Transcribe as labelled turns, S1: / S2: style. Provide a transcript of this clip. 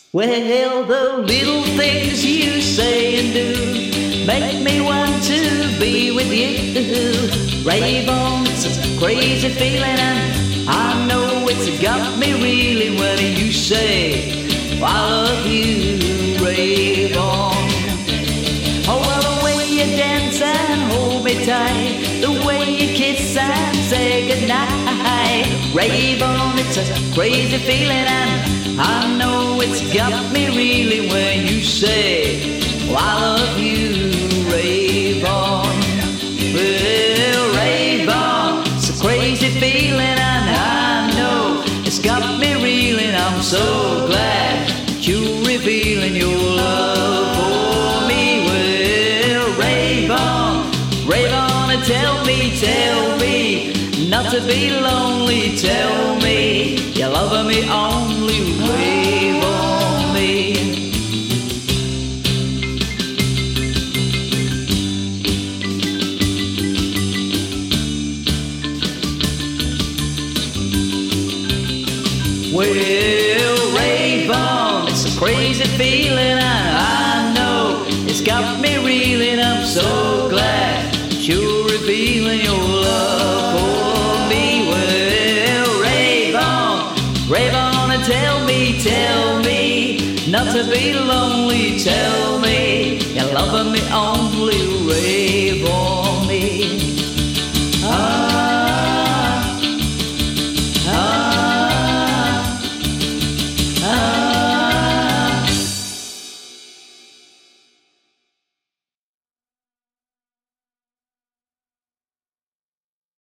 S1: Well, the little things you say and do make me want to be with you. Rave on, it's a crazy feeling, and I know it's got me reeling when you say I love you. Rave on. Oh, well, the way you dance and hold me tight, the way you kiss and say goodnight. Rave on, it's a crazy feeling, and I know it's got me reeling when you say, oh, I love you. Rave on. Well, rave on, it's a crazy feeling, and I know it's got me reeling. I'm so glad you're revealing your love for me. Well, rave on and tell me not to be lonely. Tell me you're loving me only. Rave on me. Well, rave on, it's a crazy feeling, and I know it's got me reeling. I'm so glad you're revealing your love for me. Well, rave on and tell me not to be lonely. Tell me you're loving me only. Rave on.